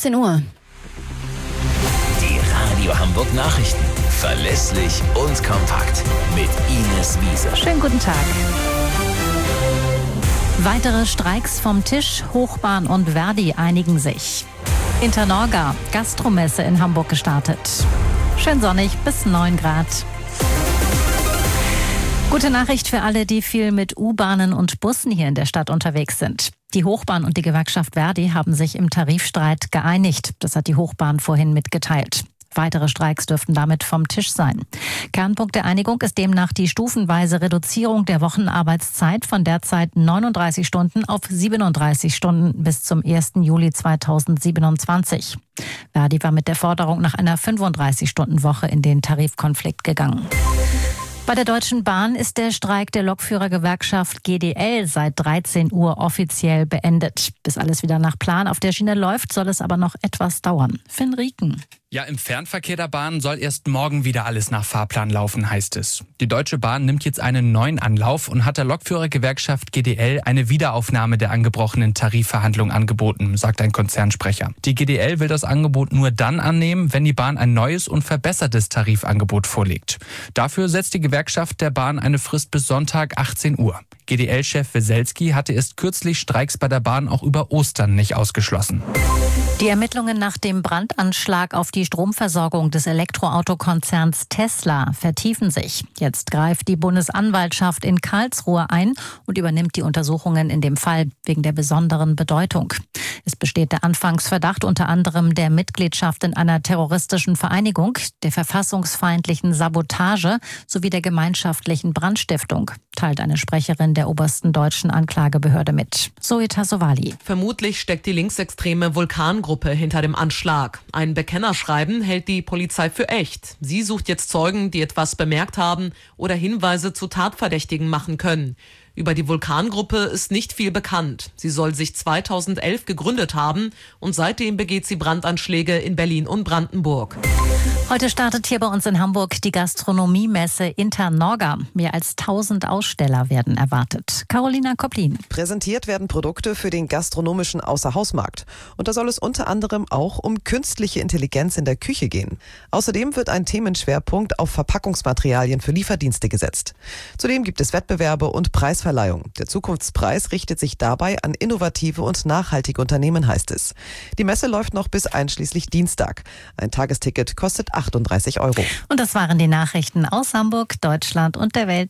18 Uhr. Die Radio Hamburg Nachrichten. Verlässlich und kompakt. Mit Ines Wiese. Schönen guten Tag. Weitere Streiks vom Tisch. Hochbahn und Verdi einigen sich. Internorga, Gastromesse in Hamburg gestartet. Schön sonnig bis 9 Grad. Gute Nachricht für alle, die viel mit U-Bahnen und Bussen hier in der Stadt unterwegs sind. Die Hochbahn und die Gewerkschaft Verdi haben sich im Tarifstreit geeinigt. Das hat die Hochbahn vorhin mitgeteilt. Weitere Streiks dürften damit vom Tisch sein. Kernpunkt der Einigung ist demnach die stufenweise Reduzierung der Wochenarbeitszeit von derzeit 39 Stunden auf 37 Stunden bis zum 1. Juli 2027. Verdi war mit der Forderung nach einer 35-Stunden-Woche in den Tarifkonflikt gegangen. Bei der Deutschen Bahn ist der Streik der Lokführergewerkschaft GDL seit 13 Uhr offiziell beendet. Bis alles wieder nach Plan auf der Schiene läuft, soll es aber noch etwas dauern. Finn Rieken. Ja, im Fernverkehr der Bahn soll erst morgen wieder alles nach Fahrplan laufen, heißt es. Die Deutsche Bahn nimmt jetzt einen neuen Anlauf und hat der Lokführergewerkschaft GDL eine Wiederaufnahme der angebrochenen Tarifverhandlungen angeboten, sagt ein Konzernsprecher. Die GDL will das Angebot nur dann annehmen, wenn die Bahn ein neues und verbessertes Tarifangebot vorlegt. Dafür setzt die Gewerkschaft der Bahn eine Frist bis Sonntag 18 Uhr. GDL-Chef Weselski hatte erst kürzlich Streiks bei der Bahn auch über Ostern nicht ausgeschlossen. Die Ermittlungen nach dem Brandanschlag auf die Stromversorgung des Elektroautokonzerns Tesla vertiefen sich. Jetzt greift die Bundesanwaltschaft in Karlsruhe ein und übernimmt die Untersuchungen in dem Fall wegen der besonderen Bedeutung. Es besteht der Anfangsverdacht unter anderem der Mitgliedschaft in einer terroristischen Vereinigung, der verfassungsfeindlichen Sabotage sowie der gemeinschaftlichen Brandstiftung, teilt eine Sprecherin der obersten deutschen Anklagebehörde mit. Zoe Tassovali. Vermutlich steckt die linksextreme Vulkangruppe hinter dem Anschlag. Ein Bekennerschreiben hält die Polizei für echt. Sie sucht jetzt Zeugen, die etwas bemerkt haben oder Hinweise zu Tatverdächtigen machen können. Über die Vulkangruppe ist nicht viel bekannt. Sie soll sich 2011 gegründet haben und seitdem begeht sie Brandanschläge in Berlin und Brandenburg. Heute startet hier bei uns in Hamburg die Gastronomiemesse Internorga. Mehr als 1000 Aussteller werden erwartet. Carolina Koplin. Präsentiert werden Produkte für den gastronomischen Außerhausmarkt. Und da soll es unter anderem auch um künstliche Intelligenz in der Küche gehen. Außerdem wird ein Themenschwerpunkt auf Verpackungsmaterialien für Lieferdienste gesetzt. Zudem gibt es Wettbewerbe und Preisverleihung. Der Zukunftspreis richtet sich dabei an innovative und nachhaltige Unternehmen, heißt es. Die Messe läuft noch bis einschließlich Dienstag. Ein Tagesticket kostet 38 €. Und das waren die Nachrichten aus Hamburg, Deutschland und der Welt.